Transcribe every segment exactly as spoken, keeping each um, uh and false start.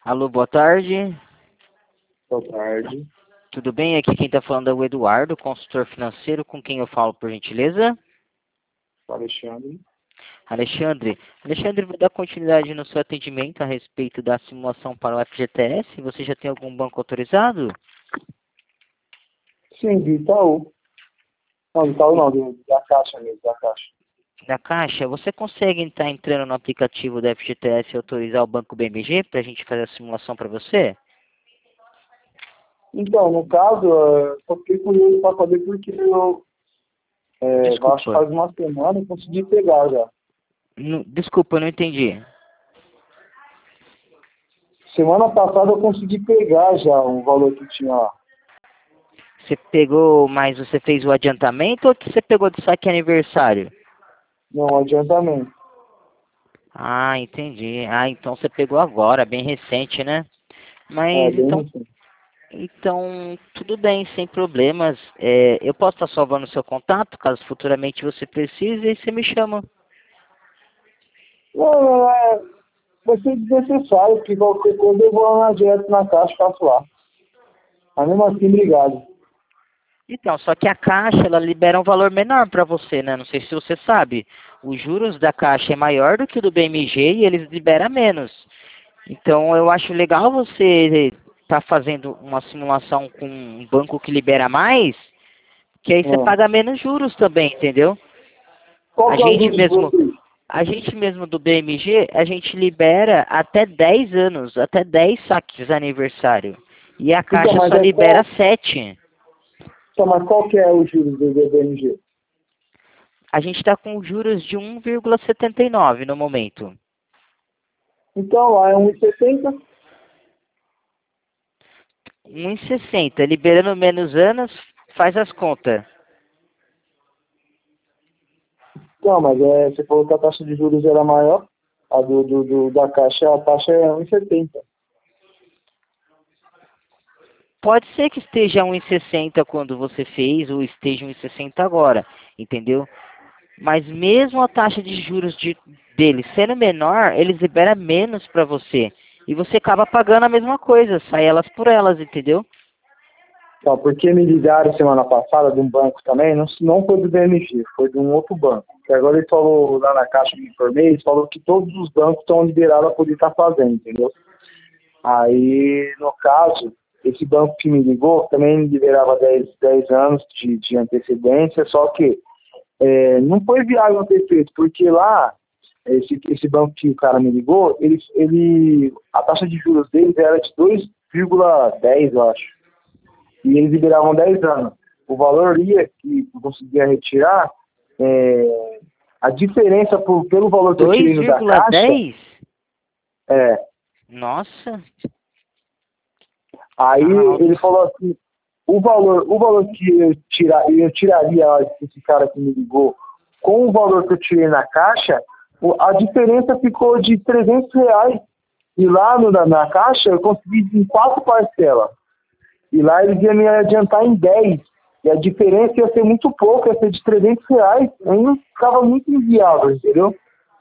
Alô, boa tarde. Boa tarde. Tudo bem? Aqui quem está falando é o Eduardo, consultor financeiro, com quem eu falo, por gentileza? Alexandre. Alexandre. Alexandre, vou dar continuidade no seu atendimento a respeito da simulação para o F G T S. Você já tem algum banco autorizado? Sim, do Itaú. Não, do Itaú não, do, da Caixa mesmo, da Caixa. Da Caixa, você consegue estar entrando no aplicativo da F G T S e autorizar o Banco B M G para a gente fazer a simulação para você? Então, no caso, eu só fiquei curioso para saber porque eu é, acho que Desculpa. faz uma semana eu consegui pegar já. Não- desculpa, eu não entendi. Semana passada eu consegui pegar já o valor que tinha lá. Você pegou, mas você fez o adiantamento ou que você pegou de saque aniversário? Não, adiantamento. Ah, entendi. Ah, então você pegou agora, bem recente, né? É, Mas bem então, recente. então tudo bem, sem problemas. É, eu posso estar salvando o seu contato, caso futuramente você precise, e você me chama. Não, não, é, vai ser desnecessário, porque qualquer coisa eu vou lá direto na Caixa e faço lá. Mas mesmo assim, obrigado. Então, só que a Caixa, ela libera um valor menor para você, né? Não sei se você sabe. Os juros da Caixa é maior do que o do B M G e eles liberam menos. Então, eu acho legal você estar fazendo uma simulação com um banco que libera mais, que aí você Ah. paga menos juros também, entendeu? Qual A que é o gente juros de mesmo, vocês? a gente mesmo do B M G, a gente libera até dez anos, até dez saques aniversário. E a Então, Caixa mas só é libera qual, sete. então, mas qual que é o juros do B M G? A gente está com juros de um vírgula setenta e nove no momento. Então, lá é um e setenta. um vírgula sessenta, liberando menos anos, faz as contas. Não, mas é, você falou que a taxa de juros era maior. A do, do, do- da Caixa, a taxa é um e setenta. Pode ser que esteja um vírgula sessenta quando você fez, ou esteja um vírgula sessenta agora, entendeu? Mas mesmo a taxa de juros de, deles sendo menor, eles liberam menos para você. E você acaba pagando a mesma coisa, sai elas por elas, entendeu? Então, porque me ligaram semana passada de um banco também, não, não foi do B M G, foi de um outro banco. Que agora ele falou lá na Caixa, me informei, ele falou que todos os bancos estão liberados a poder estar fazendo, entendeu? Aí, no caso, esse banco que me ligou também me liberava dez dez anos de, de antecedência, só que é, não foi viável ter feito, porque lá, esse, esse banco que o cara me ligou, ele, ele, a taxa de juros deles era de dois vírgula dez, eu acho. E eles liberavam dez anos. O valor ia, que eu conseguia retirar, é, a diferença por, pelo valor que eu tirei no da Caixa, dois vírgula dez? é, Nossa. aí Tá alto. ele falou assim, o valor, o valor que eu, tira, eu tiraria, esse cara que me ligou, com o valor que eu tirei na Caixa, o- a diferença ficou de trezentos reais. E lá no, na, na Caixa eu consegui em quatro parcelas. E lá eles iam me adiantar em dez. E a diferença ia ser muito pouco, ia ser de trezentos reais. Aí ficava muito inviável, entendeu?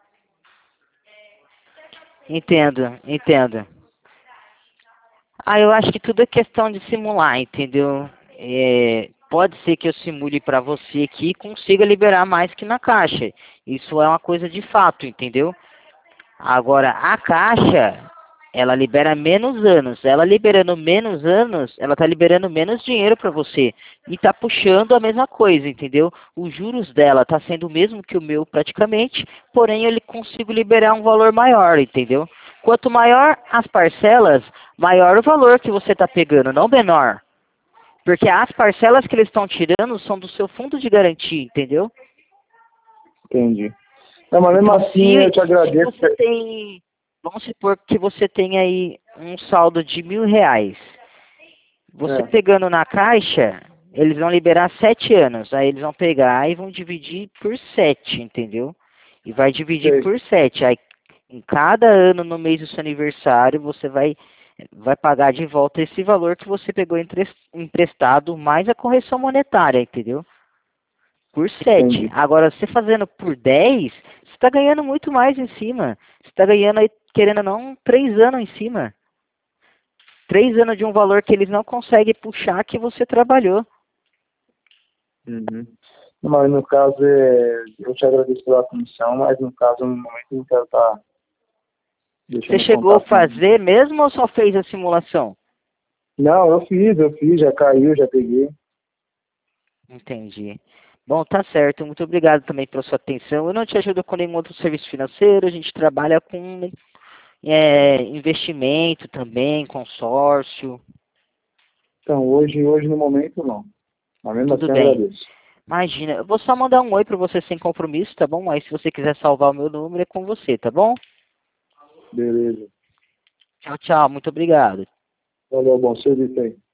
Entendo, entendo. Ah, eu acho que tudo é questão de simular, entendeu? É, pode ser que eu simule para você aqui e consiga liberar mais que na Caixa. Isso é uma coisa de fato, entendeu? Agora, a Caixa, ela libera menos anos. Ela liberando menos anos, ela tá liberando menos dinheiro para você. E tá puxando a mesma coisa, entendeu? Os juros dela tá sendo o mesmo que o meu praticamente, porém eu consigo liberar um valor maior, entendeu? Quanto maior as parcelas, maior o valor que você tá pegando, não menor. Porque as parcelas que eles estão tirando são do seu fundo de garantia, entendeu? Entendi. Não, mas mesmo Então, assim eu se, te se agradeço. você tem, vamos supor que você tem aí um saldo de mil reais. Você É, pegando na Caixa, eles vão liberar sete anos. Aí eles vão pegar e vão dividir por sete, entendeu? E vai dividir sei. por sete. Aí, em cada ano no mês do seu aniversário, você vai, vai pagar de volta esse valor que você pegou empre- emprestado, mais a correção monetária, entendeu? Por sete. Entendi. Agora, você fazendo por dez, você está ganhando muito mais em cima. Você está ganhando aí, querendo ou não, três anos em cima. três anos de um valor que eles não conseguem puxar que você trabalhou. Uhum. Mas no caso, é, eu te agradeço pela atenção, mas no caso, no momento, eu não quero estar deixando Você chegou a contato com fazer mesmo ou só fez a simulação? Não, eu fiz, eu fiz, já caiu, já peguei. Entendi. Bom, tá certo. Muito obrigado também pela sua atenção. Eu não te ajudo com nenhum outro serviço financeiro. A gente trabalha com é, investimento também, consórcio. Então, hoje, hoje no momento, não. Mas mesmo assim, Tudo eu bem. agradeço. Imagina, eu vou só mandar um oi para você sem compromisso, tá bom? Aí se você quiser salvar o meu número é com você, tá bom? Beleza. Tchau, tchau. Muito obrigado. Valeu, bom serviço aí.